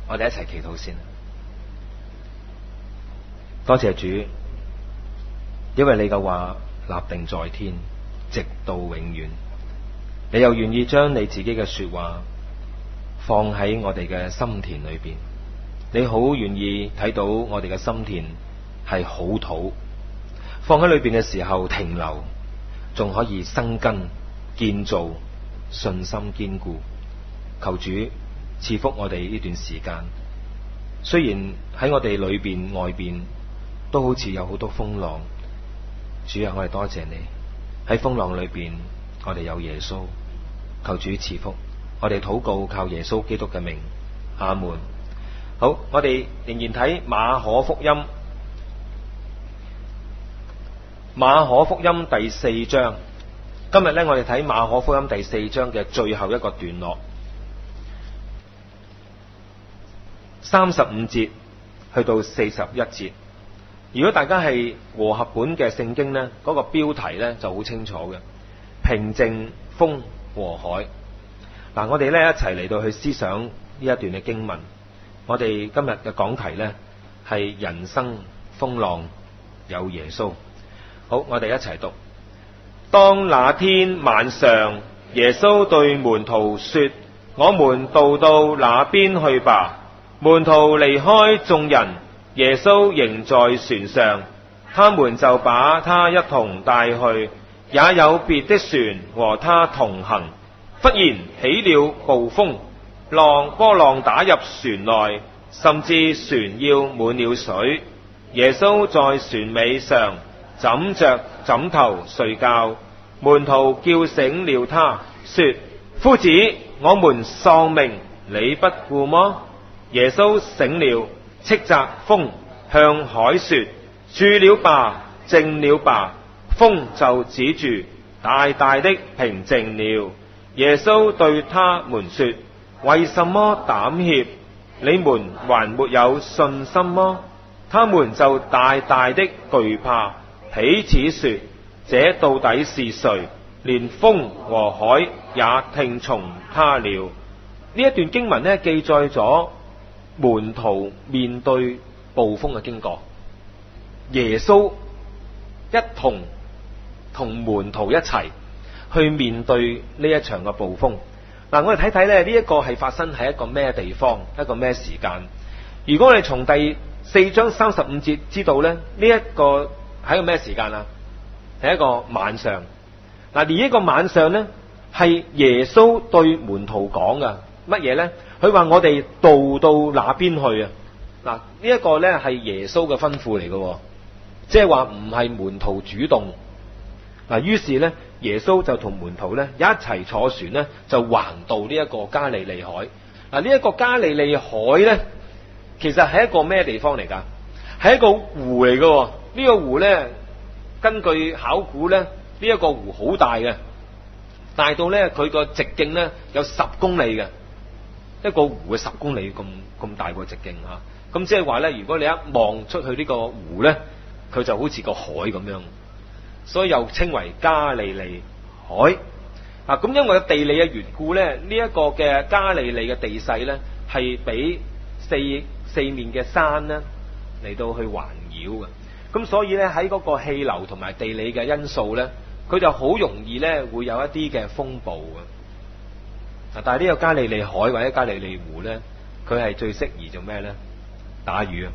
我哋一齊祈禱先。多謝主，因為你嘅話立定在天，直到永遠。你又願意將你自己嘅說話放喺我哋嘅心田裏邊，你好願意睇到我哋嘅心田係好土，放喺裏邊嘅時候停留，仲可以生根建造，信心堅固。求主賜福我哋呢段時間，雖然喺我哋裏邊外邊都好似有好多風浪，主啊，我哋多謝你喺風浪裏邊，我哋有耶穌。求主賜福，我哋禱告靠耶穌基督嘅名，阿門。好，我哋仍然睇馬可福音，馬可福音第4章。今日呢，我哋睇馬可福音第4章嘅最後一個段落，35節去到41節。如果大家係和合本嘅聖經呢，嗰個標題呢就好清楚嘅，平靜風和海。嗱，我哋呢一齊嚟到去思想呢一段嘅經文。我哋今日嘅講題呢係人生風浪有耶穌。好，我哋一齊讀。當那天晚上，耶穌對門徒說：我們渡到那邊去吧。門徒離開眾人，耶穌仍在船上，他們就把他一同帶去，也有別的船和他同行。忽然起了暴風，波浪打入船內，甚至船要滿了水。耶穌在船尾上枕着枕頭睡覺，門徒叫醒了他，說：夫子，我們喪命，你不顧麼？耶穌醒了，斥責風，向海說：住了吧，靜了吧。風就止住，大大的平靜了。耶穌對他們說：為什麼膽怯？你們還沒有信心麼？他們就大大的懼怕，彼此說：這到底是誰？連風和海也聽從他了。呢一段經文呢，記載咗門徒面對暴風嘅經過。耶穌一同門徒一齊去面對呢一場嘅暴風。嗱，我哋睇睇咧，呢一個係發生喺一個咩地方，一個咩時間？如果我哋從第4章35節知道咧，呢一個係一個咩時間啊？係一個晚上。嗱，而呢個晚上咧，係耶穌對門徒講噶乜嘢咧？佢話我哋渡到那邊去啊！嗱，呢一個咧係耶穌嘅吩咐嚟嘅，即係話唔係門徒主動。嗱，於是咧，耶穌就同門徒咧一齊坐船咧，就橫渡呢一個加利利海。嗱，呢一個加利利海咧，其實係一個咩地方嚟㗎？係一個湖嚟嘅。呢個湖咧，根據考古咧，呢一個湖好大嘅，大到咧佢個直徑咧有10公里嘅。一個湖嘅10公里咁大個直徑嚇。咁即係話咧，如果你一望出去呢個湖咧，佢就好似個海咁樣。所以又稱為加利利海啊！咁因為地理嘅緣故咧，呢一個嘅加利利嘅地勢咧，係俾四面嘅山咧嚟到去環繞嘅。咁所以咧喺嗰個氣流同埋地理嘅因素咧，佢就好容易咧會有一啲嘅風暴嘅。但係呢個加利利海或者加利利湖咧，佢係最適宜做咩咧？打魚啊！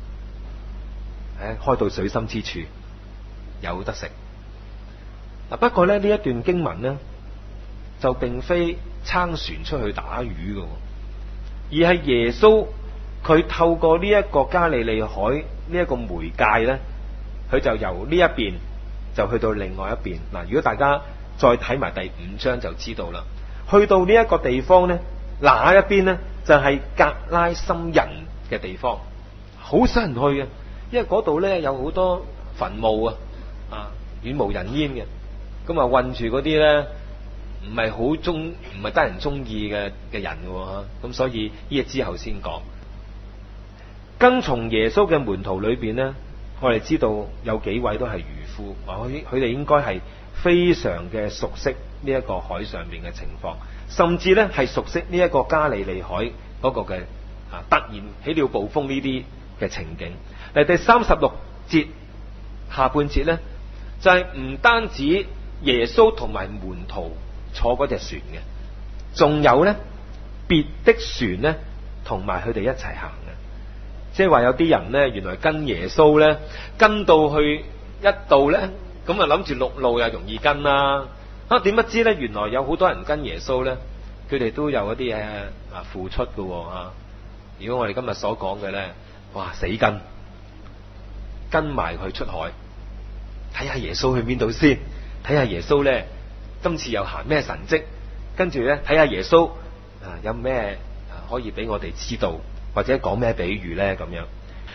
開到水深之處有得食。不過咧，呢一段經文呢，就並非撐船出去打魚嘅，而係耶穌佢透過呢一個加利利海呢一個媒介呢，佢就由呢一邊就去到另外一邊。嗱，如果大家再睇埋第5章就知道啦。去到呢一個地方呢，那一邊呢，就係格拉森人嘅地方，好少人去嘅，因為嗰度呢有好多墳墓啊，遠無人煙嘅。咁啊，困住嗰啲咧，唔係得人中意嘅人嘅，咁所以呢嘢之後先講。跟從耶穌嘅門徒裏邊咧，我哋知道有幾位都係漁夫，佢哋應該係非常嘅熟悉呢一個海上邊嘅情況，甚至咧係熟悉呢一個加利利海嗰個嘅突然起了暴風呢啲嘅情景。嚟第36節下半節呢，就係唔單止耶穌同埋門徒坐嗰隻船嘅，仲有呢別的船呢同埋佢哋一齊行嘅。即係話有啲人呢，原來跟耶穌呢，跟到去一度呢，咁啊諗住陸路又容易跟啦。點不知呢，原來有好多人跟耶穌呢，佢哋都有一啲嘢付出嘅喎。如果我哋今日所講嘅呢，哇死跟埋佢出海，睇下耶穌去邊度先，睇下耶穌呢今次又行咩神蹟，跟住呢睇下耶穌有咩可以俾我哋知道，或者講咩比喻呢咁樣。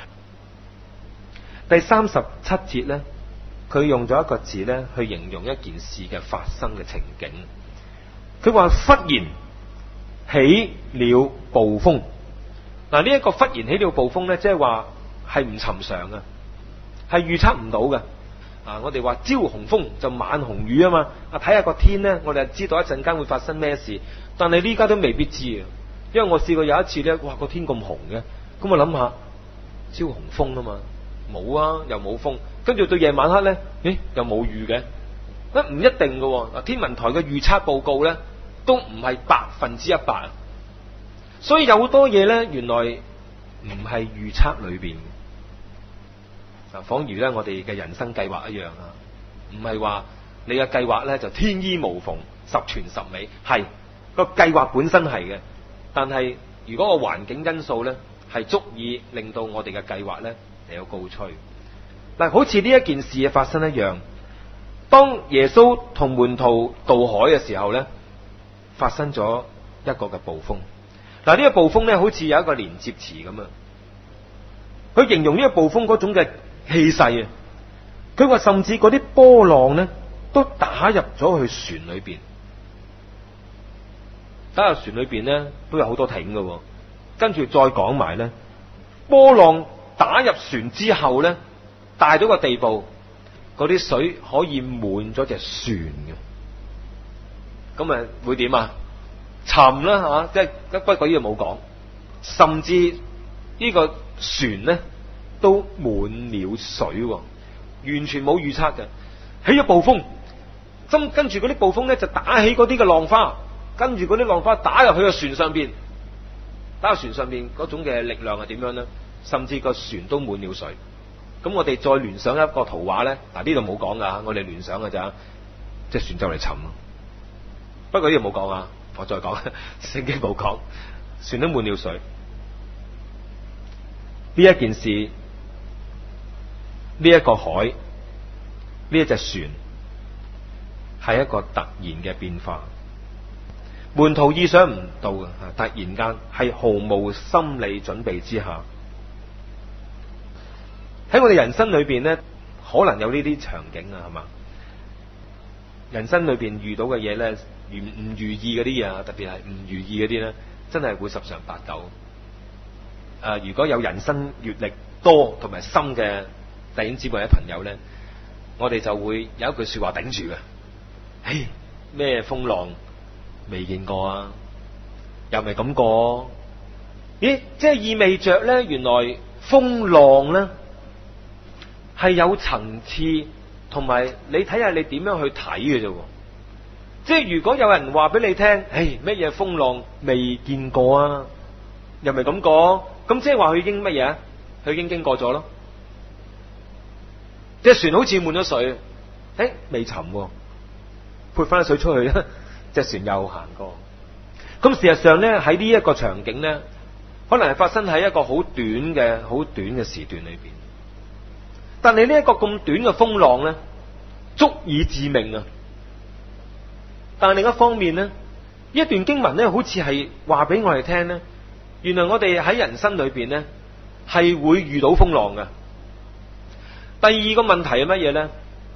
第37節呢，佢用咗一個字呢去形容一件事嘅發生嘅情景。佢話忽然起了暴風。嗱，呢一個忽然起了暴風呢，即係話係唔尋常嘅，係預測唔到嘅。我哋話朝紅風就晚紅雨啊嘛。睇下個天呢，我哋就知道一陣間會發生咩事。但係呢家都未必知啊，因為我試過有一次呢，哇個天咁紅嘅，咁我諗下朝紅風啊嘛，冇啊，又冇風，跟住到夜晚黑呢，又冇雨嘅，唔一定嘅。天文台嘅預測報告呢，都唔係100%，所以有好多嘢呢，原來唔係預測裏邊。仿如呢，我哋嘅人生計劃一樣啊，唔係話你嘅計劃呢就天衣無縫、十全十美，係個計劃本身係嘅，但係如果個環境因素呢係足以令到我哋嘅計劃呢嚟有告吹。嗱，好似呢一件事嘅發生一樣，當耶穌同門徒渡海嘅時候呢，發生咗一個嘅暴風。嗱，呢個暴風呢好似有一個連接詞咁啊，佢形容呢個暴風嗰種嘅氣勢啊。佢話甚至嗰啲波浪呢都打入咗去船裏邊，打入船裏邊呢都有好多艇嘅。跟住再講埋呢，波浪打入船之後呢，大到個地步，嗰啲水可以滿咗隻船嘅。咁啊會點啊？沉啦吓，即係不過呢個冇講，甚至呢個船呢都滿了水，完全冇預測嘅。起咗暴風，跟住嗰啲暴風呢就打起嗰啲嘅浪花，跟住嗰啲浪花打入去個船上邊，打入船上邊嗰種嘅力量係點樣呢？甚至個船都滿了水。咁我哋再聯想一個圖畫呢，嗱呢度冇講噶，我哋聯想噶咋，隻船就嚟沉。不過呢度冇講啊，我再講，聖經冇講，船都滿了水。呢一件事，呢一個海，呢一隻船，係一個突然嘅變化。門徒意想唔到嘅，突然間係毫無心理準備之下，喺我哋人生裏邊呢，可能有呢啲場景啊，係嘛？人生裏邊遇到嘅嘢呢，唔如意嗰啲嘢，特別係唔如意嗰啲呢，真係會十常八九。如果有人生閱歷多同埋深嘅弟兄姊妹嘅朋友呢，我哋就會有一句說話頂住嘅，嘿，咩風浪未見過啊，又咪咁過？咦，即係意味着呢，原來風浪呢係有層次，同埋你睇下你點樣去睇嘅啫。即係如果有人話俾你聽，乜嘢風浪未見過啊，又咪咁講，咁即係話佢已經乜嘢？佢已經經過咗咯。隻船好似滿咗水，未沉，潑翻水出去咧，隻船又行過。咁事實上咧，喺呢一個場景咧，可能係發生喺一個好短嘅時段裏邊。但係呢一個咁短嘅風浪咧，足以致命啊！但係另一方面咧，呢一段經文咧，好似係話俾我哋聽咧，原來我哋喺人生裏邊咧係會遇到風浪嘅。第二個問題係乜嘢咧？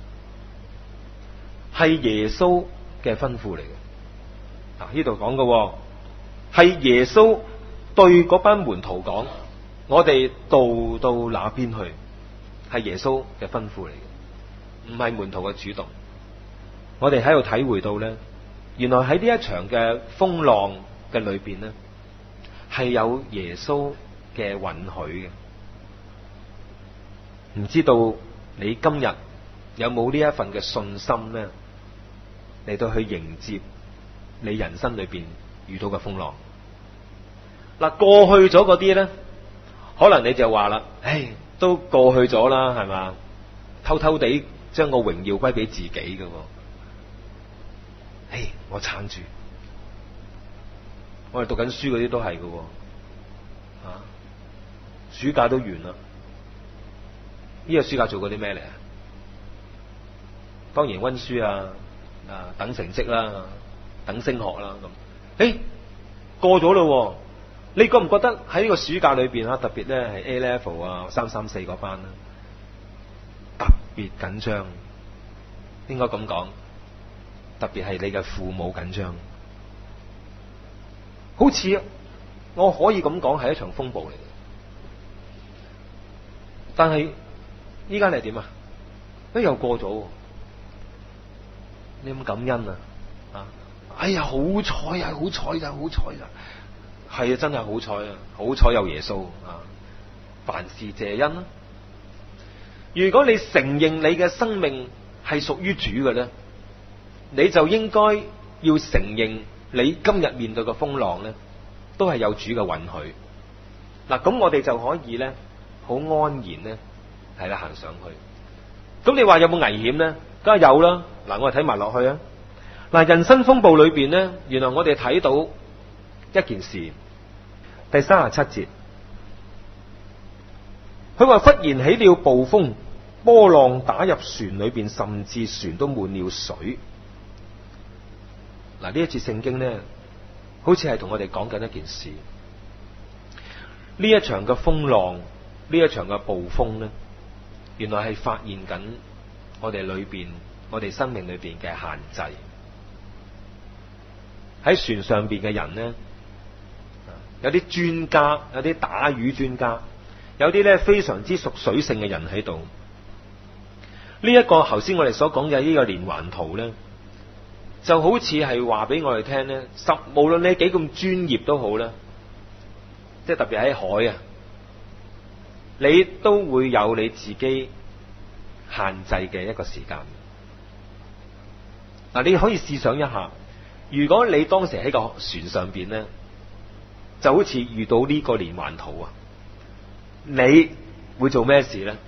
係耶穌嘅吩咐嚟嘅。呢度講嘅係耶穌對嗰班門徒講：我哋渡到那邊去，係耶穌嘅吩咐嚟嘅，唔係門徒嘅主動。我哋喺度體會到咧，原來喺呢一場嘅風浪嘅裏邊咧， 係有耶穌嘅允許嘅。唔知道你今日有冇呢一份嘅信心咧，嚟到去迎接你人生裏邊遇到嘅風浪？嗱，過去咗嗰啲咧，可能你就話啦，唉，都過去咗啦，係嘛？偷偷地將個榮耀歸俾自己嘅，唉，我撐住。我哋讀緊書嗰啲都係嘅，暑假都完啦。呢個暑假做過啲咩嚟啊？當然溫書啊，等成績啦，等升學啦咁。過咗咯，你覺唔覺得喺呢個暑假裏邊特別咧係 A level 啊334嗰班啦，特別緊張？應該咁講，特別係你嘅父母緊張，好似我可以咁講係一場風暴嚟嘅。但係依家你係點啊？又過咗，你有冇感恩啊？哎呀，好彩啊，好彩咋，好彩咋，係啊，真係好彩啊，好彩有耶穌啊！凡事謝恩啊！如果你承認你嘅生命係屬於主嘅咧，你就應該要承認你今日面對嘅風浪咧，都係有主嘅允許。嗱，咁我哋就可以咧，好安然咧，係啦，行上去。咁你話有冇危險咧？梗係有啦。嗱，我哋睇埋落去啊。嗱，人生風暴裏邊咧，原來我哋睇到一件事，第37節，佢話忽然起了暴風，波浪打入船裏邊，甚至船都滿了水。嗱，呢一節聖經咧，好似係同我哋講緊一件事。呢一場嘅風浪，呢一場嘅暴風咧，原來係發現緊我哋裏邊，我哋生命裏邊嘅限制。喺船上邊嘅人咧，有啲專家，有啲打魚專家，有啲咧非常之熟水性嘅人喺度。呢一個頭先我哋所講嘅呢個連環圖咧，就好似係話俾我哋聽咧，無論你幾咁專業都好啦，即係特別喺海啊，你都會有你自己限制嘅一個時間。嗱，你可以試想一下，如果你當時喺個船上邊咧，就好似遇到呢個連環圖啊，你會做咩事咧？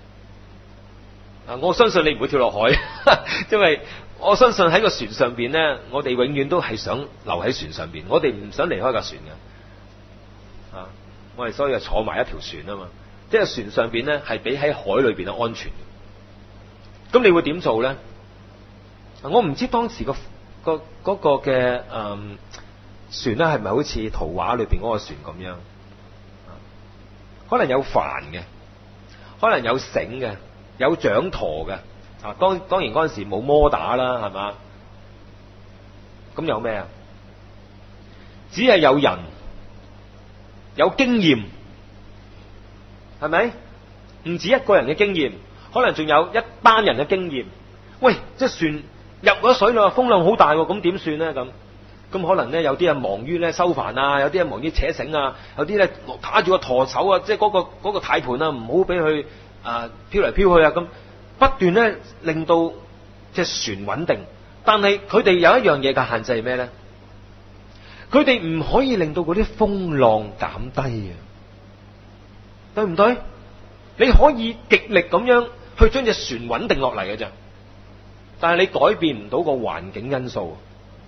我相信你唔會跳落海，因為我相信喺個船上邊咧，我哋永遠都係想留喺船上邊，我哋唔想離開架船嘅。我哋所以就坐埋一條船啊嘛，即係船上邊咧係比喺海裏邊嘅安全。咁你會點做咧？我唔知當時個嘅船咧係咪好似圖畫裏邊嗰個船咁樣？可能有帆嘅，可能有繩嘅，有掌舵嘅。當然嗰陣時冇摩打啦，係嘛？咁有咩啊？只係有人有經驗，係咪？唔止一個人嘅經驗，可能仲有一班人嘅經驗。喂，即係船入咗水啦，風浪好大，咁點算咧？咁可能咧有啲人忙於咧收帆啊，有啲人忙於扯繩啊，有啲咧打住個舵手啊，即係嗰個軚盤啊，唔好俾佢飄嚟飄去啊，咁不斷咧令到隻船穩定。但係佢哋有一樣嘢嘅限制係咩咧？佢哋唔可以令到嗰啲風浪減低啊，對唔對？你可以極力咁樣去將隻船穩定落嚟嘅啫，但係你改變唔到個環境因素。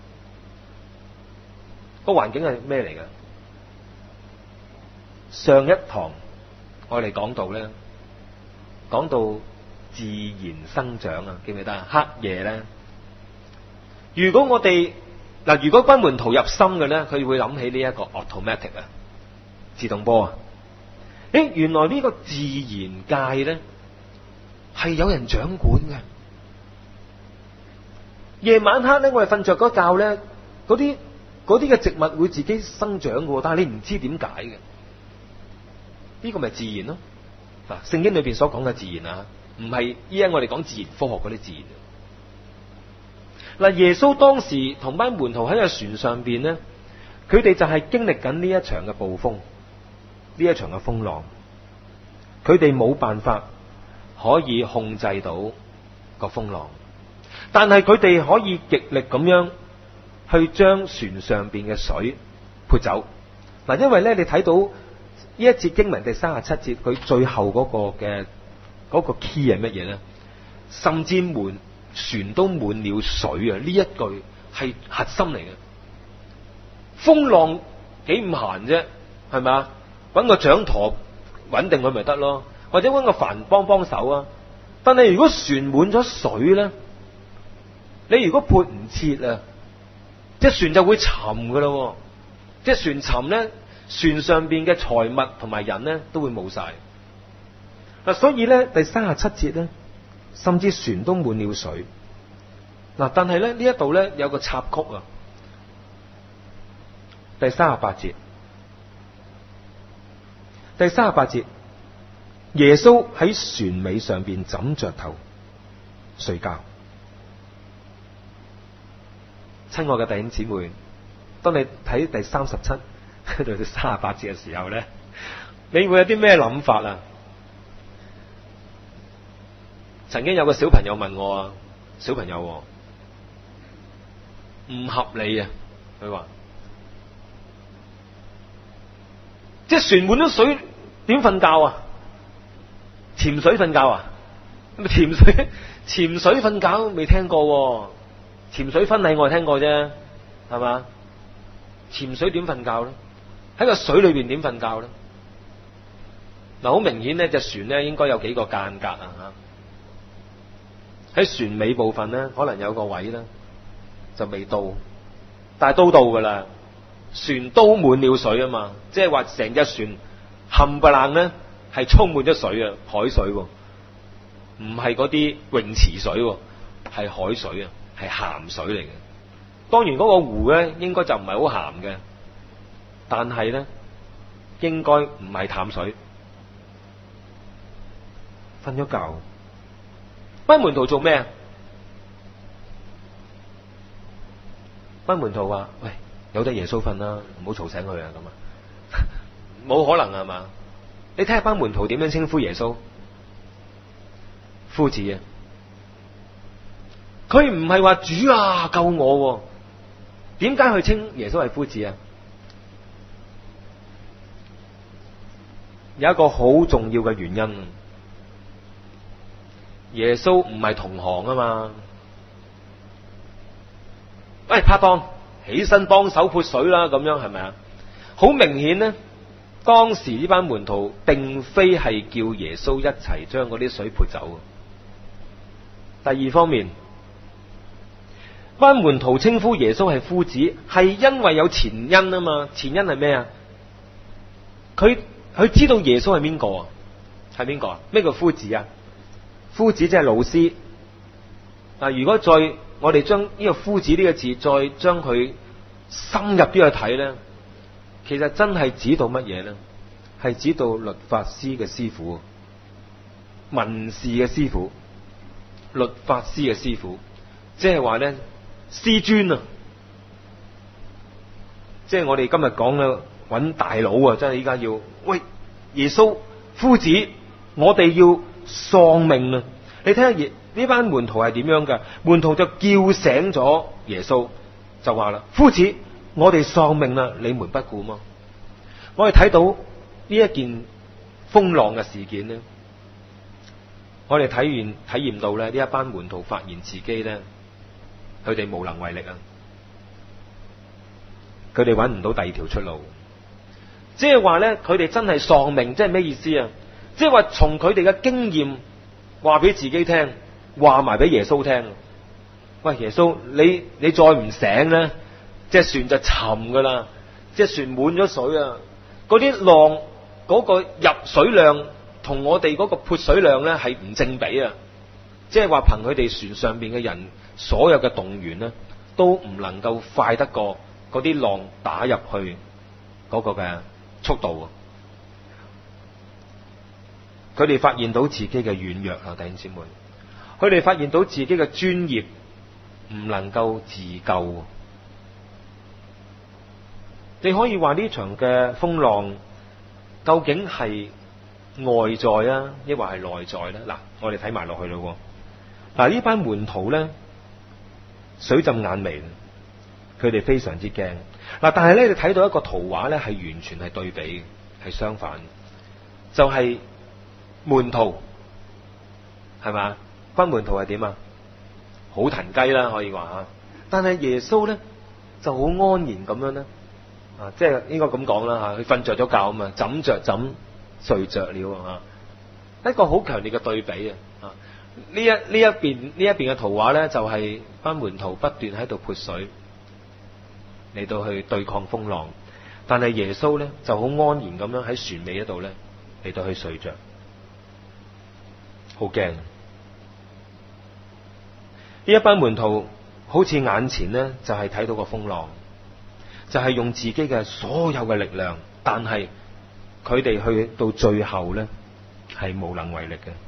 個環境係咩嚟嘅？上一堂我哋講到咧，講到自然生長啊，記唔記得啊？黑夜咧，如果我哋如果班門徒入心嘅咧，佢會諗起呢一個 automatic 啊，自動波啊。原來呢個自然界咧係有人掌管嘅。夜晚黑咧，我哋瞓着嗰覺咧，嗰啲嘅植物會自己生長嘅，但係你唔知點解嘅。呢個咪自然咯。聖經裏邊所講嘅自然啊，唔係依家我哋講自然科學嗰啲自然。耶穌當時同班門徒喺個船上邊咧， 佢哋就係經歷緊呢一場嘅暴風，呢一場嘅風浪，佢哋冇辦法可以控制到個風浪，但係佢哋可以極力咁樣去將船上邊嘅水潑走。嗱，因為咧你睇到呢一節經文第37節，佢最後嗰個 key 係乜嘢咧？甚至船都滿了水啊！呢一句係核心嚟嘅。風浪幾唔閒啫，係咪啊？搵個掌舵穩定佢咪得咯，或者搵個帆幫手啊。但係如果船滿咗水咧，你如果潑唔切啊，隻船就會沉噶啦。隻船沉咧，船上邊嘅財物同埋人咧都會冇晒。嗱，所以咧第37節咧，甚至船都滿了水。嗱，但係咧呢一度咧有個插曲啊。第38節，第38節，耶穌喺船尾上邊枕着頭睡覺。親愛嘅弟兄姊妹，當你睇第37到第38節嘅時候咧，你會有啲咩諗法啊？曾經有個小朋友問我啊，小朋友唔合理啊，佢話。即係船滿咗水，點瞓覺啊？潛水瞓覺啊？潛水瞓覺未聽過，潛水婚禮我係聽過啫，係嘛？潛水點瞓覺咧？喺個水裏邊點瞓覺咧？嗱，好明顯呢隻船咧應該有幾個間隔啊！喺船尾部分咧，可能有個位咧就未到，但係都到噶啦。船都滿了水啊嘛，即係話成隻船冚唪唥咧係充滿咗水啊，海水，唔係嗰啲泳池水，係海水啊，係鹹水嚟嘅。當然嗰個湖咧應該就唔係好鹹嘅，但係咧應該唔係淡水。瞓咗覺，班門徒做咩啊？班門徒話：喂，有得耶穌瞓啦，唔好嘈醒佢啊！咁啊，冇可能係嘛？你睇下班門徒點樣稱呼耶穌？夫子啊！佢唔係話主啊救我，點解去稱耶穌係夫子啊？有一個好重要嘅原因，耶穌唔係同行啊嘛。喂，拍檔，起身幫手潑水啦，咁樣係咪啊？好明顯呢，當時呢班門徒並非係叫耶穌一齊將嗰啲水潑走。第二方面，班門徒稱呼耶穌係夫子，係因為有前因啊嘛。前因係咩啊？佢知道耶穌係邊個啊？係邊個啊？咩叫夫子啊？夫子即係老師。嗱，如果再我哋將呢個夫子呢個字再將佢深入啲去睇咧，其實真係指到乜嘢咧？係指到律法師嘅師傅，文士嘅師傅，律法師嘅師傅，即係話咧師尊啊！即係我哋今日講嘅揾大佬啊！真係依家要喂耶穌夫子，我哋要喪命啊！你睇下呢班門徒係點樣嘅？門徒就叫醒咗耶穌，就話啦：夫子，我哋喪命啦，你們不顧嗎？我哋睇到呢一件風浪嘅事件咧，我哋體驗到咧，呢一班門徒發現自己咧，佢哋無能為力啊！佢哋揾唔到第二條出路，即係話咧，佢哋真係喪命，即係咩意思啊？即係話從佢哋嘅經驗話俾自己聽，話埋俾耶穌聽。喂，耶穌，你再唔醒咧，隻船就沉噶啦，隻船滿咗水啊！嗰啲浪嗰個入水量同我哋嗰個潑水量咧係唔正比啊！即係話憑佢哋船上邊嘅人所有嘅動員咧，都唔能夠快得過嗰啲浪打入去嗰個嘅速度啊！佢哋發現到自己嘅軟弱啊，弟兄姊妹，佢哋發現到自己嘅專業唔能夠自救。 你可以話呢場嘅風浪究竟係外在啊，抑或係內在咧？嗱，我哋睇埋落去咯。嗱，呢班門徒咧水浸眼眉，佢哋非常之驚。嗱，但係咧你睇到一個圖畫咧，係完全係對比，係相反，就係門徒係嘛？班門徒係點啊？好騰雞啦，可以話吓。但係耶穌咧就好安然咁樣咧，即係應該咁講啦吓，佢瞓着咗覺啊嘛，枕着枕睡着了啊，一個好強烈嘅對比啊！呢一邊嘅圖畫咧，就係班門徒不斷喺度潑水嚟到去對抗風浪，但係耶穌咧就好安然咁樣喺船尾嗰度咧嚟到去睡着，好驚。呢一班門徒好似眼前呢，就係睇到個風浪，就係用自己嘅所有嘅力量，但係佢哋去到最後呢，係無能為力嘅。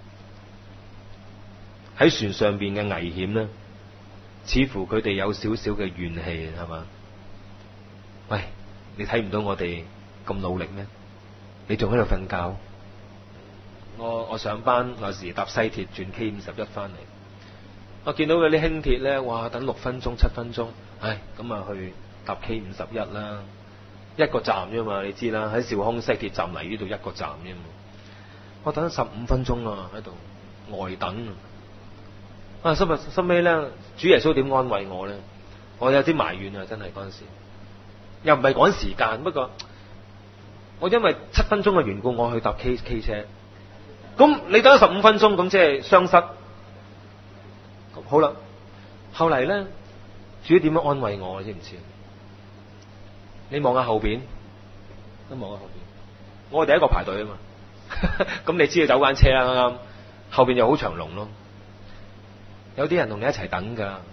喺船上邊嘅危險呢，似乎佢哋有少少嘅怨氣，係嘛？喂，你睇唔到我哋咁努力咩？你仲喺度瞓覺？我上班有時搭西鐵轉 K51翻嚟。我見到嗰啲輕鐵咧，哇！等6分鐘、7分鐘，咁啊去搭 K51啦，一個站啫嘛，你知啦，喺兆康西鐵站嚟呢度一個站啫嘛。我等咗15分鐘啊，喺度呆等啊！收尾咧，主耶穌點安慰我咧？我有啲埋怨啊，真係嗰陣時，又唔係趕時間，不過我因為7分鐘嘅緣故，我去搭 K 車。咁你等咗15分鐘，咁即係雙失。好啦，後嚟咧，主點樣安慰我，你知唔知？你望下後邊，都望下後邊，我哋第一個排隊啊嘛。咁你知道走間車啦，啱啱後邊就好長龍咯。有啲人同你一齊等噶，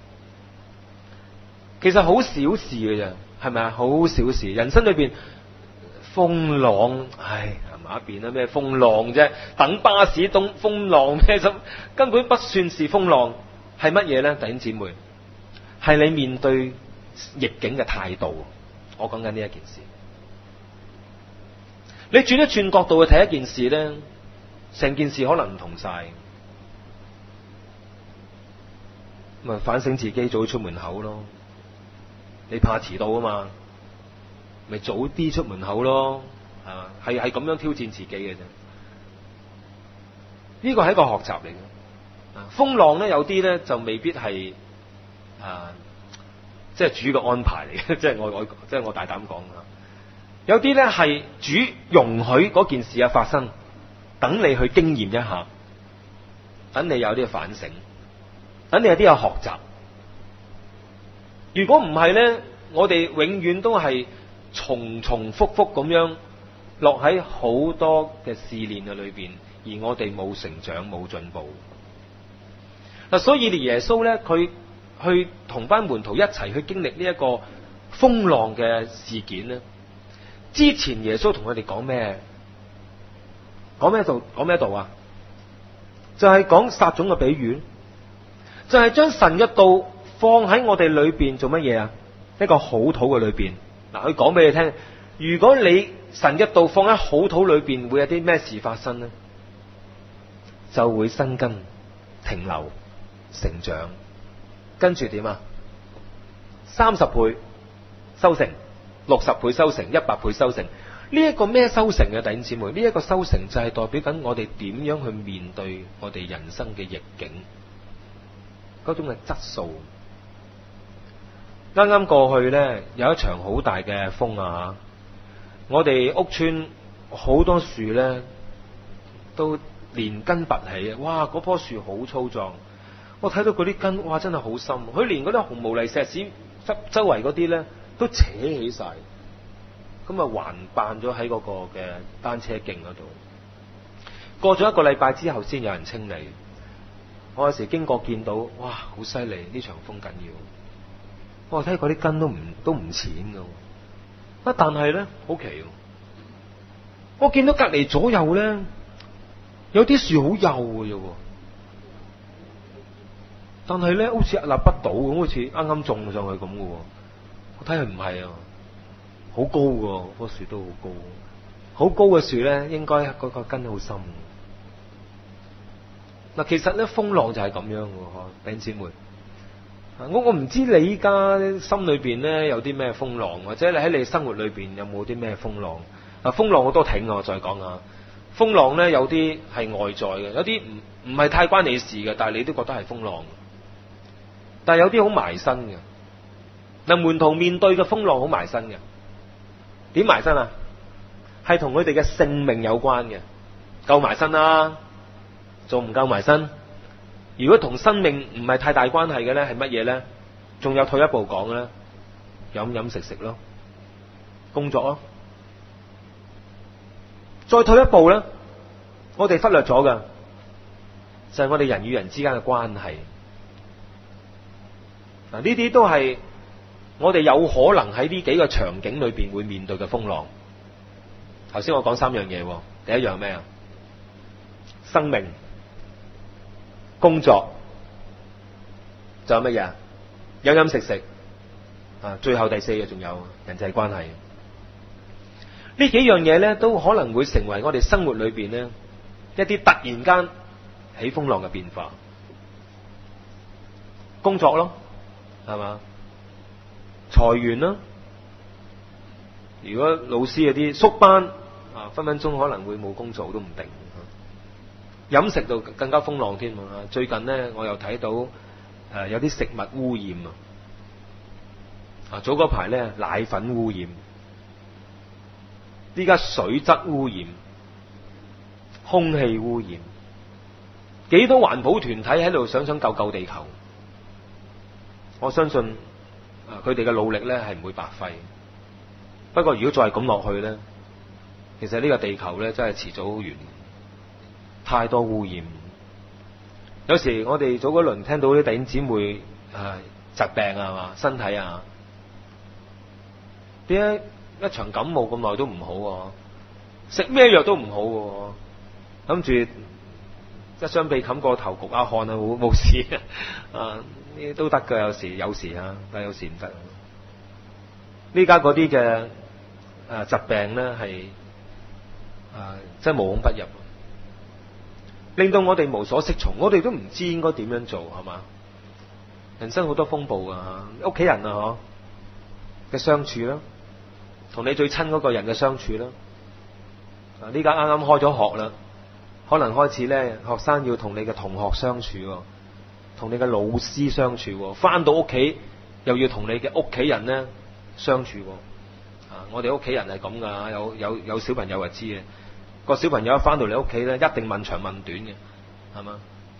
其實好小事嘅啫，係咪啊？好小事，人生裏邊風浪，係埋一邊啦，咩風浪啫？等巴士東風浪咩？咁根本不算是風浪。係乜嘢咧？弟兄姊妹，係你面對逆境嘅態度。我講緊呢一件事，你轉一轉角度去睇一件事咧，成件事可能唔同晒。咪反省自己，早出門口咯。你怕遲到啊嘛，咪早啲出門口咯。係咁樣挑戰自己嘅啫。呢個係一個學習嚟嘅。風浪咧，有啲咧就未必係即係主嘅安排嚟嘅，即係我大膽講啊。有啲咧係主容許嗰件事發生，等你去經驗一下，等你有啲反省，等你有啲學習。如果唔係咧，我哋永遠都係重重複複咁樣落喺好多嘅試煉嘅裏邊，而我哋冇成長冇進步。嗱，所以耶穌咧，佢去同班門徒一齊去經歷呢一個風浪嘅事件咧。之前耶穌同佢哋講咩？講咩道啊？就係講撒種嘅比喻，就係將神嘅道放喺我哋裏邊做乜嘢啊？一個好土嘅裏邊。嗱，佢講俾你聽，如果你神嘅道放喺好土裏邊，會有啲咩事發生呢？就會生根、停留、成長，跟住點啊？30倍收成，60倍收成，100倍收成。呢一個咩收成嘅弟兄姊妹？呢一個收成就係代表緊我哋點樣去面對我哋人生嘅逆境，嗰種嘅質素。啱啱過去呢，有一場好大嘅風啊！我哋屋村好多樹呢都連根拔起啊！哇，嗰棵樹好粗壯。我睇到嗰啲根，哇，真係好深。佢連嗰啲紅毛泥石屎周圍嗰啲咧，都扯起晒，咁啊橫扮咗喺嗰個嘅單車徑嗰度。過咗1個禮拜之後，先有人清理。我有時經過見到，哇，好犀利！呢場風緊要。我睇嗰啲根都唔淺噶，但係咧好奇，我見到隔籬左右咧有啲樹好幼嘅啫。但係咧，好似屹立不倒咁，好似啱啱種上去咁嘅。我睇佢唔係啊， 好高喎，棵樹都好高，好高嘅樹咧，應該嗰個根好深。嗱，其實咧風浪就係咁樣嘅，弟兄姊妹。我唔知你依家心裏邊咧有啲咩風浪，或者你喺你生活裏邊有冇啲咩風浪？風浪好多挺我再講下。風浪咧有啲係外在嘅，有啲唔係太關你事嘅，但係你都覺得係風浪。但係有啲好埋身嘅。嗱，門徒面對嘅風浪好埋身嘅，點埋身啊？係同佢哋嘅性命有關嘅，夠埋身啦，仲唔夠埋身？如果同生命唔係太大關係嘅咧，係乜嘢咧？仲有退一步講咧，飲飲食食咯，工作咯。再退一步咧，我哋忽略咗嘅就係我哋人與人之間嘅關係。嗱，呢啲都係我哋有可能喺呢幾個場景裏邊會面對嘅風浪。頭先我講三樣嘢，第一樣咩啊？生命、工作，仲有乜嘢？飲飲食食啊，最後第四個仲有人際關係。呢幾樣嘢咧，都可能會成為我哋生活裏邊咧一啲突然間起風浪嘅變化。工作咯，係嘛？裁員啦，如果老師嗰啲縮班啊，分分鐘可能會冇工做都唔定。飲食就更加風浪添啊！最近咧，我又睇到有啲食物污染啊，早嗰排咧奶粉污染，依家水質污染、空氣污染，幾多環保團體喺度想救地球。我相信佢哋嘅努力咧係唔會白費。不過如果再係咁落去咧，其實呢個地球咧真係遲早完。太多污染。有時我哋早嗰輪聽到啲弟兄姊妹疾病啊嘛，身體啊，點解一場感冒咁耐都唔好？食咩藥都唔好，諗住一雙被冚過頭焗下汗啊，冇事啊，呢都得㗎，有時啊，但有時唔得。呢家嗰啲嘅疾病咧係真係無孔不入。令到我哋無所適從，我哋都唔知應該點樣做，係嘛？人生好多風暴啊，屋企人啊，嘅相處啦，同你最親嗰個人嘅相處啦。呢家啱啱開咗學啦，可能開始咧，學生要同你嘅同學相處，同你嘅老師相處，翻到屋企又要同你嘅屋企人咧相處。我哋屋企人係咁噶，有小朋友就知嘅。個小朋友一翻到嚟屋企咧，一定問長問短嘅，係嘛？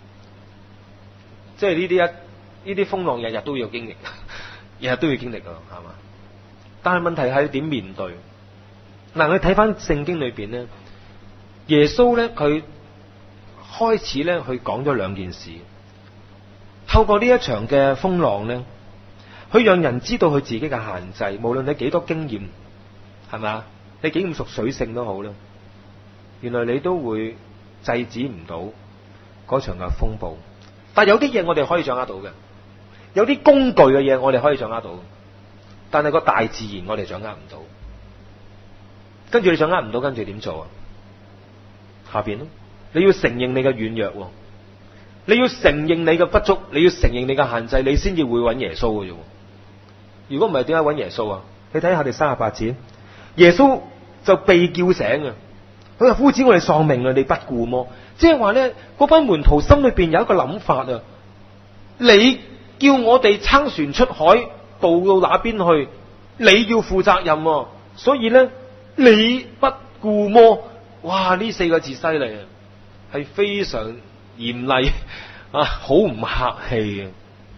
即係呢啲風浪，日日都要經歷，日日都要經歷噶，係嘛？但係問題係點面對？嗱，我哋睇翻聖經裏邊咧，耶穌咧佢開始咧去講咗兩件事，透過呢一場嘅風浪咧，去讓人知道佢自己嘅限制，無論你幾多經驗，係嘛？你幾咁熟水性都好啦。原來你都會制止唔到嗰場嘅風暴，但係有啲嘢我哋可以掌握到嘅，有啲工具嘅嘢我哋可以掌握到，但係個大自然我哋掌握唔到。跟住你掌握唔到，跟住點做啊？下邊咯，你要承認你嘅軟弱，你要承認你嘅不足，你要承認你嘅限制，你先至會揾耶穌嘅啫。如果唔係，點解揾耶穌啊？你睇下第38節，耶穌就被叫醒啊！佢話：夫子，我哋喪命啊！你不顧麼？即係話咧，嗰班門徒心裏邊有一個諗法啊！你叫我哋撐船出海，渡到那邊去，你要負責任啊！所以咧，你不顧麼？哇！呢4個字犀利啊，係非常嚴厲啊，好唔客氣嘅。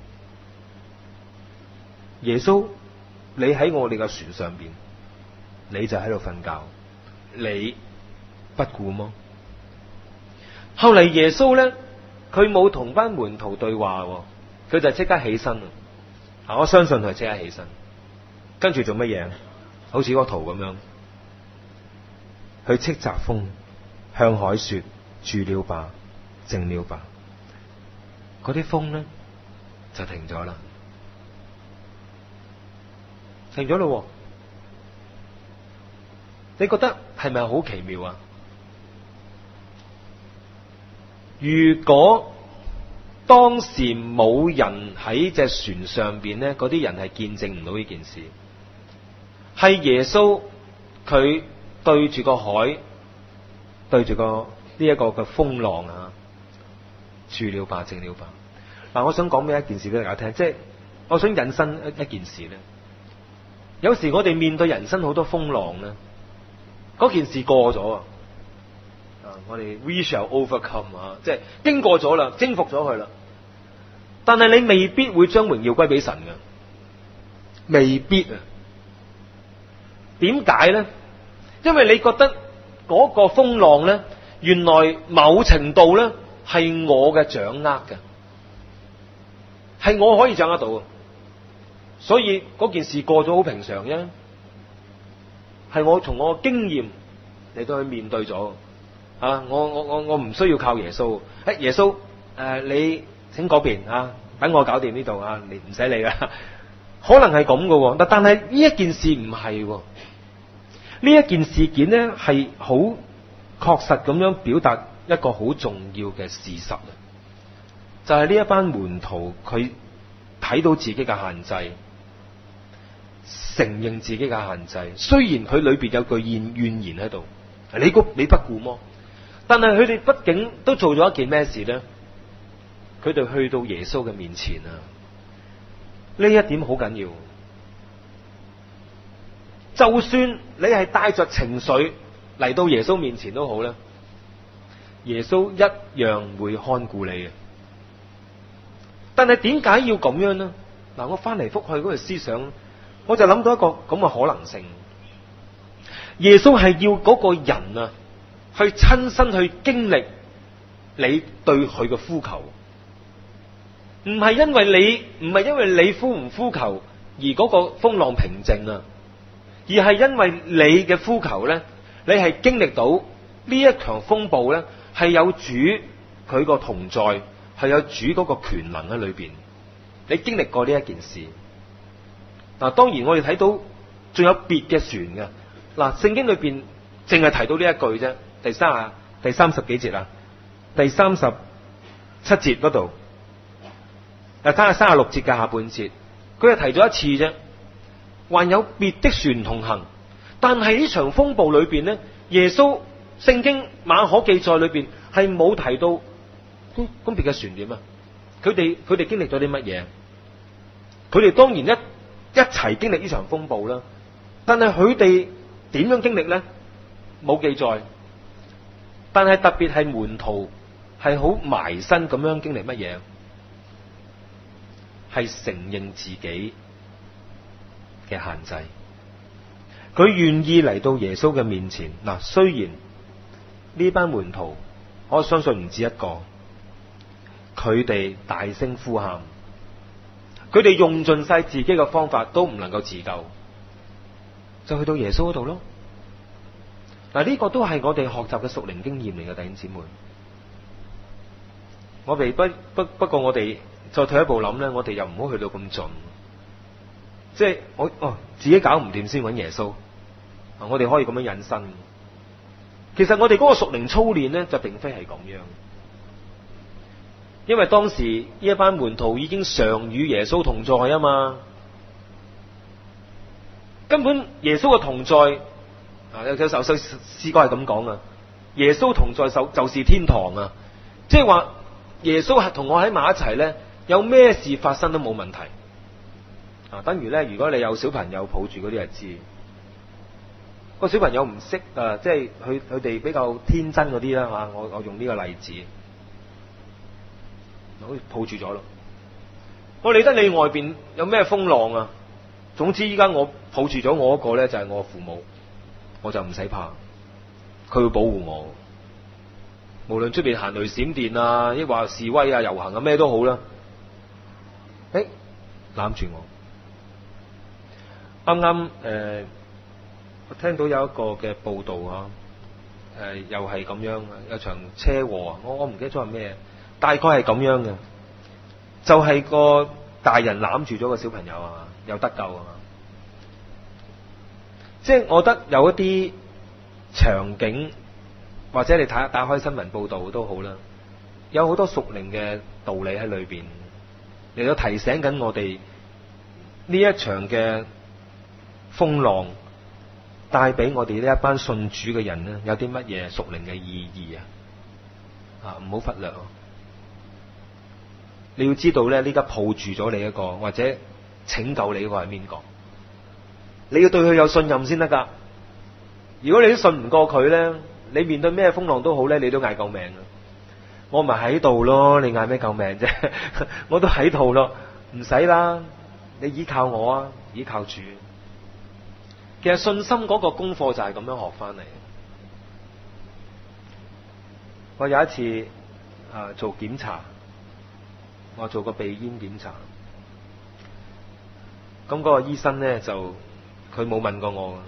耶穌，你喺我哋嘅船上邊，你就喺度瞓覺，你不顧麼？後嚟耶穌咧，佢冇同班門徒對話，佢就即刻起身。我相信佢即刻起身，跟住做乜嘢？好似嗰個圖咁樣，去斥責風，向海說：住了吧，靜了吧。嗰啲風咧就停咗啦，停咗咯。 你覺得係咪好奇妙啊？如果當時冇人喺隻船上邊咧，嗰啲人係見證唔到呢件事。係耶穌佢對住個海，對住個呢一個嘅風浪啊，住了吧，靜了吧。嗱，我想講咩一件事俾大家聽，即係我想引申一件事咧。有時我哋面對人生好多風浪咧，嗰件事過咗啊，我哋 we shall overcome 啊，即係經過咗啦，征服咗佢啦。但係你未必會將榮耀歸俾神嘅，未必啊。點解咧？因為你覺得嗰個風浪咧，原來某程度咧係我嘅掌握嘅，係我可以掌握到嘅，所以嗰件事過咗好平常啫，係我從我經驗嚟到去面對咗啊！我唔需要靠耶穌，耶穌你請嗰邊啊，等我搞掂呢度啊，你唔使理啦。可能係咁嘅，但係呢一件事唔係。呢一件事件咧係好確實咁樣表達一個好重要嘅事實啊！就係呢一班門徒佢睇到自己嘅限制，承認自己嘅限制。雖然佢裏邊有句怨言喺度，你不顧麼？但係佢哋畢竟都做咗一件咩事咧？佢哋去到耶穌嘅面前啊！呢一點好緊要。就算你係帶着情緒嚟到耶穌面前都好啦，耶穌一樣會看顧你嘅。但係點解要咁樣呢？嗱，我翻嚟覆去嗰個思想，我就諗到一個咁嘅可能性。耶穌係要嗰個人啊，去親身去經歷你對佢嘅呼求，唔係因為你呼唔呼求而嗰個風浪平靜啊。而係因為你嘅呼求咧，你係經歷到呢一場風暴咧，係有主佢個同在，係有主嗰個權能喺裏邊。你經歷過呢一件事。嗱，當然我哋睇到仲有別嘅船嘅。嗱，聖經裏邊淨係提到呢一句啫，第三十幾節啊，第37節嗰度，睇下36節嘅下半節，佢係提咗一次啫。還有別的船同行，但係呢場風暴裏邊咧，耶穌聖經馬可記載裏邊係冇提到咁別嘅船點啊？佢哋經歷咗啲乜嘢？佢哋當然一齊經歷呢場風暴啦。但係佢哋點樣經歷咧？冇記載。但係特別係門徒係好埋身咁樣經歷乜嘢？係承認自己嘅限制，佢願意嚟到耶穌嘅面前。嗱，雖然呢班門徒，我相信唔止一個，佢哋大聲呼喊，佢哋用盡晒自己嘅方法都唔能夠自救，就去到耶穌嗰度咯。嗱，呢個都係我哋學習嘅屬靈經驗嚟嘅，弟兄姊妹。我哋不過我哋再退一步諗咧，我哋又唔好去到咁盡。即係自己搞唔掂先揾耶穌，我哋可以咁樣引申。其實我哋嗰個屬靈操練咧，就並非係咁樣，因為當時呢一班門徒已經常與耶穌同在啊嘛，根本耶穌嘅同在有首詩歌係咁講啊，耶穌同在就是天堂啊，即係話耶穌係同我喺埋一齊咧，有咩事發生都冇問題。等於咧，如果你有小朋友抱住嗰啲，係知個小朋友唔識即係佢哋比較天真嗰啲啦嚇。我用呢個例子，好似抱住咗咯。我理得你外邊有咩風浪啊？總之依家我抱住咗我嗰個咧，就係我父母，我就唔使怕，佢會保護我。無論出邊行雷閃電啊，抑或示威啊、遊行啊，咩都好啦。攬住我。啱啱我聽到有一個嘅報道啊，又係咁樣，有場車禍啊，我唔記得咗係咩，大概係咁樣嘅，就係個大人攬住咗個小朋友啊，有得救啊嘛。即係我覺得有一啲場景，或者你打開新聞報導都好啦，有好多屬靈嘅道理喺裏邊，嚟到提醒緊我哋呢一場嘅風浪帶俾我哋呢一班信主嘅人咧，有啲乜嘢屬靈嘅意義啊？唔好忽略。你要知道咧，呢家抱住咗你一個或者拯救你嗰個係邊個？你要對佢有信任先得噶。如果你都信唔過佢咧，你面對咩風浪都好咧，你都嗌救命啊！我咪喺度咯，你嗌咩救命啫？我都喺度咯，唔使啦，你依靠我啊，依靠主。其實信心嗰個功課就係咁樣學翻嚟。我有一次做檢查。我做個鼻咽檢查，咁嗰個醫生咧就佢冇問過我，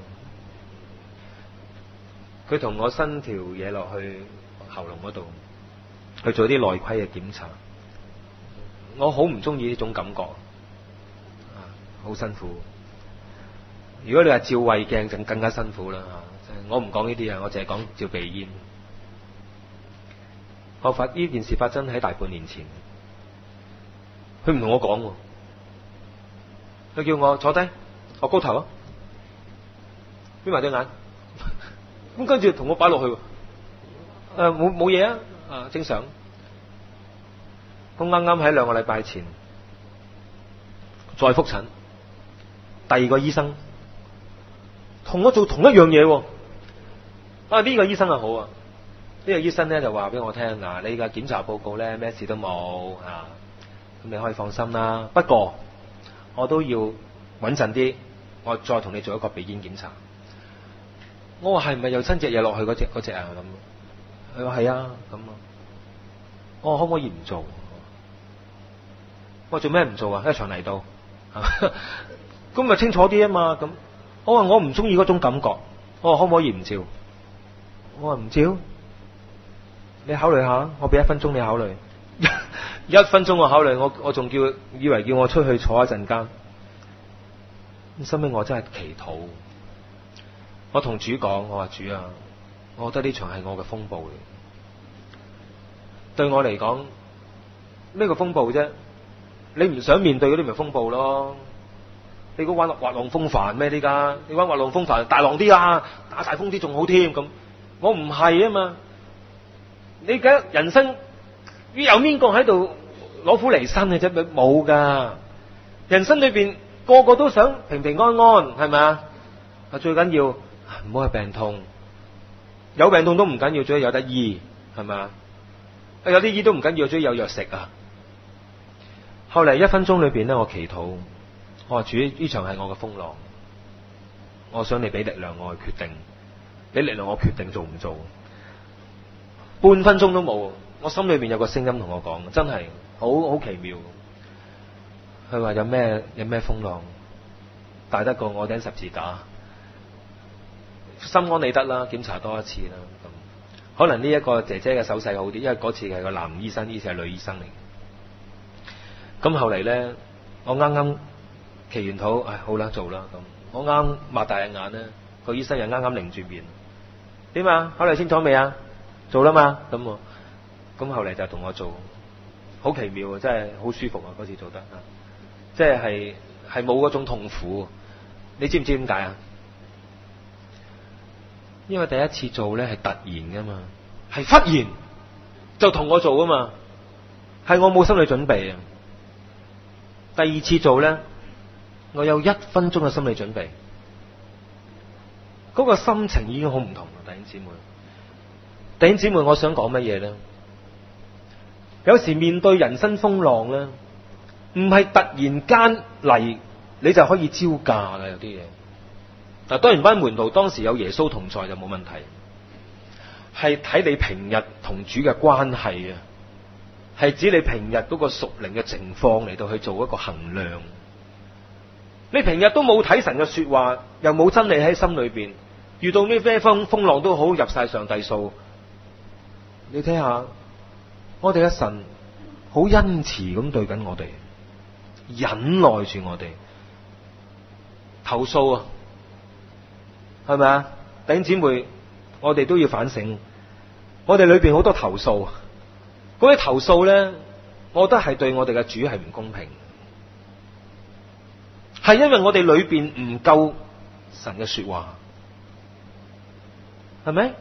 佢同我伸條嘢落去喉嚨嗰度，去做啲內窺嘅檢查。我好唔中意呢種感覺，好辛苦。如果你話照胃鏡就更加辛苦啦。我唔講呢啲啊，我淨係講照鼻咽。呢件事發生喺大半年前。佢唔同我講，佢叫我坐低，我高頭啊，瞇埋對眼，咁跟住同我擺落去，冇嘢啊，正常。咁啱啱喺2個禮拜前再復診，第二個醫生同我做同一樣嘢，呢個醫生好啊，呢個醫生咧就話俾我聽，你嘅檢查報告咧咩事都冇啊。咁你可以放心啦，不過我都要穩陣啲，我再同你做一個鼻咽檢查。我話係咪又伸隻嘢落去嗰隻啊？咁佢話係啊，咁我話可唔可以唔做？我話做咩唔做啊？一場嚟到，咁咪清楚啲啊嘛。咁我話我唔中意嗰種感覺，我話可唔可以唔照？我話唔照，你考慮下，我俾1分鐘你考慮。1分鐘我考慮，我仲以為叫我出去坐一陣間。咁收尾我真係祈禱，我同主講，我話主啊，我覺得呢場係我嘅風暴嚟。對我嚟講，咩個風暴啫？你唔想面對嗰啲咪風暴咯？你估玩滑浪風帆咩？呢家你玩滑浪風帆大浪啲啊，打大風啲仲好添。咁我唔係啊嘛。你嘅人生有邊個喺度攞苦離身嘅啫？冇噶。人生裏邊個個都想平平安安，係咪啊？最緊要唔好係病痛，有病痛都唔緊要，最緊要有得醫，係咪啊？有啲醫都唔緊要，最緊要有藥食啊。後嚟1分鐘裏邊咧，我祈禱，我話主，呢場係我嘅風浪，我想你俾力量我去決定，俾力量我決定做唔做。半分鐘都冇，我心裏邊有個聲音同我講，真係好奇妙。佢話有咩風浪大得過我頂十字架？心安理得啦，檢查多一次啦。咁可能呢一個姐姐嘅手勢好啲，因為嗰次係個男醫生，呢次係女醫生嚟。咁後嚟咧，我啱啱祈完禱，好啦，做啦。咁我啱擘大隻眼咧，個醫生又啱啱擰住面，點啊？考慮清楚未啊？做啦嘛。咁後嚟就同我做，好奇妙啊！真係好舒服啊！嗰次做得，即係冇嗰種痛苦。你知唔知點解啊？因為第一次做咧係突然噶嘛，係忽然就同我做啊嘛，係我冇心理準備啊。第二次做咧，我有1分鐘嘅心理準備，嗰個心情已經好唔同啦。弟兄姊妹，弟兄姊妹，我想講乜嘢咧？有時面對人生風浪咧，唔係突然間嚟你就可以招架噶，有啲嘢。嗱，當然班門徒當時有耶穌同在就冇問題，係睇你平日同主嘅關係啊，係指你平日嗰個屬靈嘅情況嚟到去做一個衡量。你平日都冇睇神嘅說話，又冇真理喺心裏邊，遇到咩風浪都好入晒上帝數。你睇下，我哋嘅神好恩慈咁對緊我哋，忍耐住我哋，投訴啊，係咪啊？弟兄姊妹， 我哋都要反省。我哋裏邊好多投訴，嗰啲投訴咧，我覺得係對我哋嘅主係唔公平，係因為我哋裏邊唔夠神嘅說話，係咪？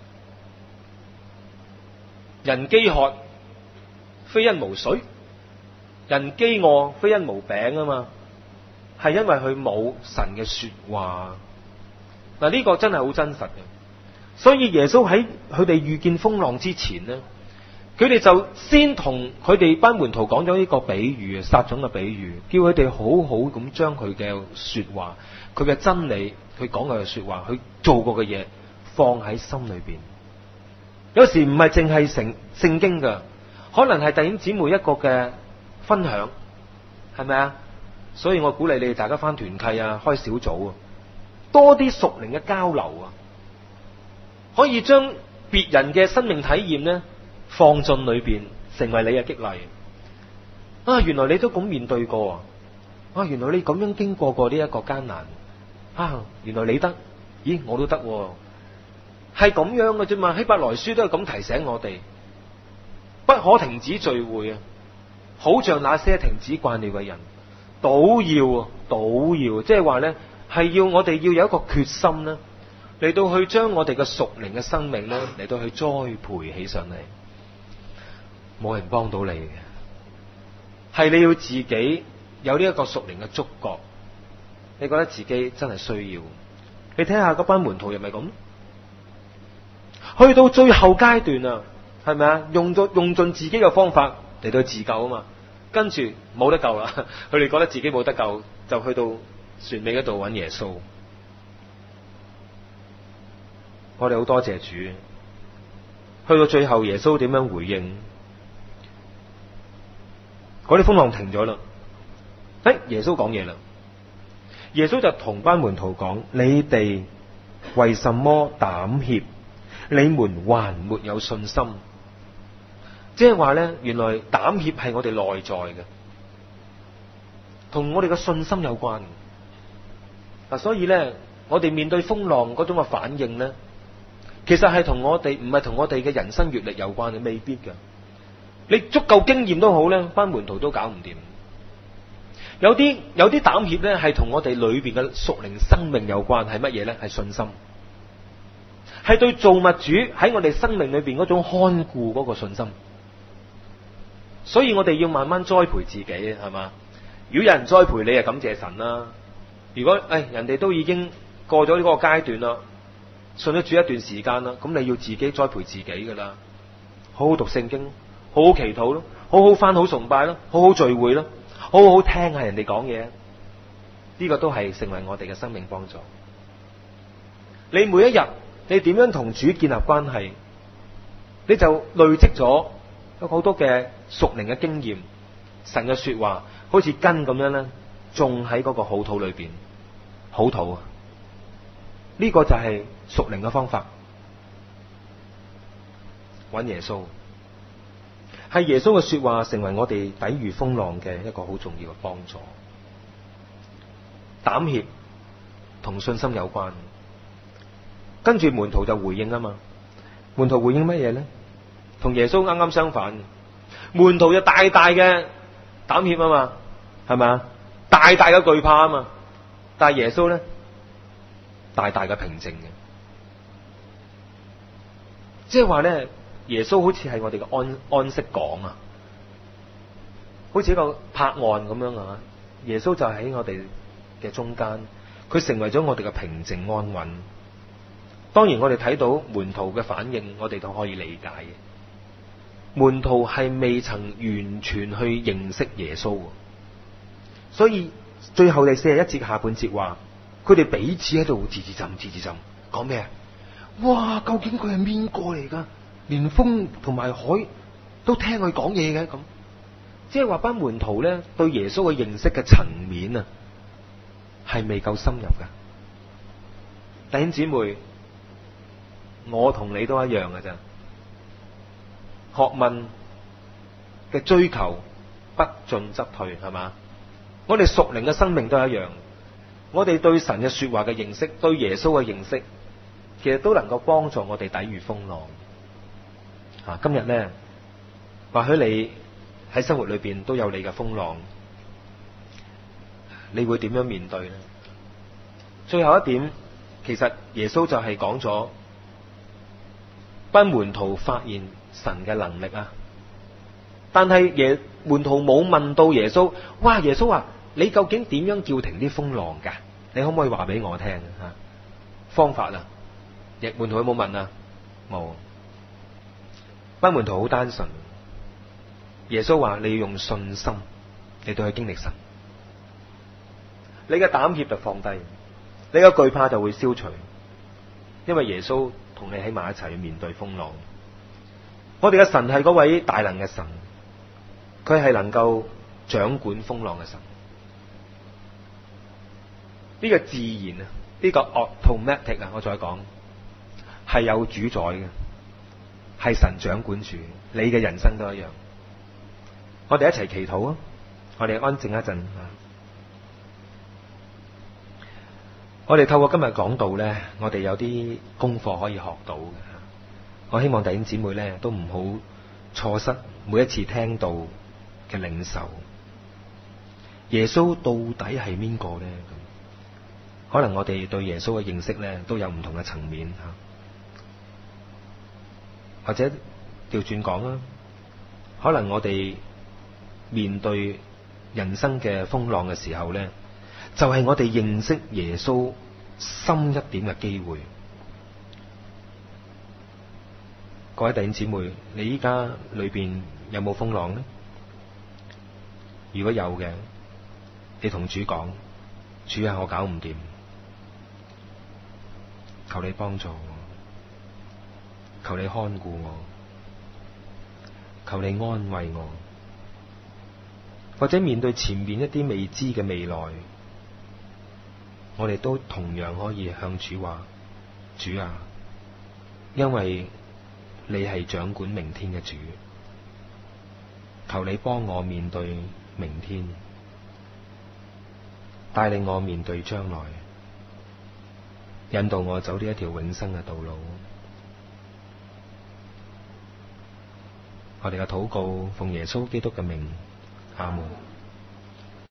人飢渴，非因無水；人飢餓，非因無餅啊嘛，係因為佢冇神嘅說話。嗱，呢個真係好真實嘅。所以耶穌喺佢哋遇見風浪之前呢，佢哋就先同佢哋班門徒講咗呢個比喻，撒種嘅比喻，叫佢哋好好咁將佢嘅說話、佢嘅真理、佢講嘅說話、佢做過嘅嘢放喺心裏邊。有時唔係淨係聖經噶，可能係弟兄姊妹一個嘅分享，係咪啊？所以我鼓勵你哋大家返團契啊，開小組啊，多啲屬靈嘅交流啊，可以將別人嘅生命體驗呢放進裏邊，成為你嘅激勵。啊，原來你都咁面對過啊！原來你咁樣經過過呢一個艱難啊！原來你得，咦，我都得，係咁樣嘅啫嘛。希伯來書都係咁提醒我哋，不可停止聚會啊！好像那些停止慣了嘅人，倒要，即係話呢，係要我哋要有一個決心呢，嚟到去將我哋嘅屬靈嘅生命呢，嚟到去栽培起上嚟。冇人幫到你嘅，係你要自己有呢一個屬靈嘅觸覺，你覺得自己真係需要。你睇下嗰班門徒係咪咁？去到最後階段啊，係咪啊？用盡自己嘅方法嚟到自救啊嘛，跟住冇得救啦，佢哋覺得自己冇得救，就去到船尾嗰度揾耶穌。我哋好多謝主，去到最後耶穌點樣回應？嗰啲風浪停咗啦，耶穌講嘢啦。耶穌就同班門徒講：你哋為什麼膽怯？你們還沒有信心。即係話咧，原來膽怯係我哋內在嘅，同我哋嘅信心有關。嗱，所以咧，我哋面對風浪嗰種嘅反應咧，其實係同我哋唔係同我哋嘅人生閱歷有關嘅，未必嘅。你足夠經驗都好咧，班門徒都搞唔掂。有啲膽怯咧，係同我哋裏邊嘅屬靈生命有關，係乜嘢咧？係信心，係對造物主喺我哋生命裏邊嗰種看顧嗰個信心。所以我哋要慢慢栽培自己，係嘛？如果有人栽培你，就感謝神啦。如果人哋都已經過咗呢個階段啦，信咗主一段時間啦，咁你要自己栽培自己噶啦，好好讀聖經，好好祈禱咯，好好返好崇拜咯，好好聚會咯，好好聽下人哋講嘢，呢個都係成為我哋嘅生命幫助。你每一日你點樣同主建立關係，你就累積咗有好多嘅屬靈嘅經驗，神嘅說話好似根咁樣咧，種喺嗰個好土裏邊。好土啊！呢個就係屬靈嘅方法，揾耶穌，係耶穌嘅說話成為我哋抵禦風浪嘅一個好重要嘅幫助。膽怯同信心有關，跟住門徒就回應啊嘛。門徒回應乜嘢咧？同耶穌啱啱相反，門徒就大大嘅膽怯啊嘛，係咪啊？大大嘅懼怕啊嘛。但係耶穌咧，大大嘅平靜嘅，即係話咧，耶穌好似係我哋嘅安息港啊，好似一個泊岸咁樣啊。耶穌就喺我哋嘅中間，佢成為咗我哋嘅平靜安穩。當然，我哋睇到門徒嘅反應，我哋都可以理解嘅。門徒係未曾完全去認識耶穌，所以最後第41節下半節話，佢哋彼此喺度自浸，講咩啊？哇！究竟佢係邊個嚟噶？連風同埋海都聽佢講嘢嘅咁，即係話班門徒咧對耶穌嘅認識嘅層面啊，係未夠深入噶。弟兄姊妹，我同你都一樣嘅咋？學問嘅追求不進則退，係嘛？我哋屬靈嘅生命都一樣，我哋對神嘅說話嘅認識，對耶穌嘅認識， 其實都能夠幫助我哋抵禦風浪。今日呢，或許你喺生活裏邊都有你嘅風浪，你會點樣面對呢？最後一點，其實耶穌就係講咗，班門徒發現神嘅能力啊，但係門徒冇問到耶穌，哇！耶穌啊，你究竟點樣叫停啲風浪㗎？你可唔可以話俾我聽啊？方法啊？門徒有冇問啊？冇。班門徒好單純，耶穌話你要用信心嚟到去經歷神，你嘅膽怯就放低，你嘅懼怕就會消除，因為耶穌同你喺埋一齊去面對風浪。我哋嘅神係嗰位大能嘅神，佢係能夠掌管風浪嘅神。呢個自然啊，呢個 automatic 啊，我再講係有主宰嘅。係神掌管住你嘅人生都一樣。我哋一齊祈禱啊！我哋安靜一陣。我哋透過今日講道呢，我哋有啲功課可以學到嘅。我希望弟兄姊妹呢都唔好錯失每一次聽道嘅領受。耶穌到底係邊個呢？可能我哋對耶穌嘅認識呢都有唔同嘅層面吓。或者調轉講啦，可能我哋面對人生嘅風浪嘅時候呢，就係我哋認識耶穌深一點嘅機會。各位弟兄姊妹，你依家裏邊有冇風浪呢？如果有嘅，你同主講：主啊，我搞唔掂，求你幫助我。求你看顧我，求你安慰我，或者面對前面一啲未知嘅未來，我哋都同樣可以向主話：主啊，因為你係掌管明天嘅主，求你幫我面對明天，帶領我面對將來，引導我走呢一條永生嘅道路。我哋嘅禱告奉耶穌基督嘅名，阿門。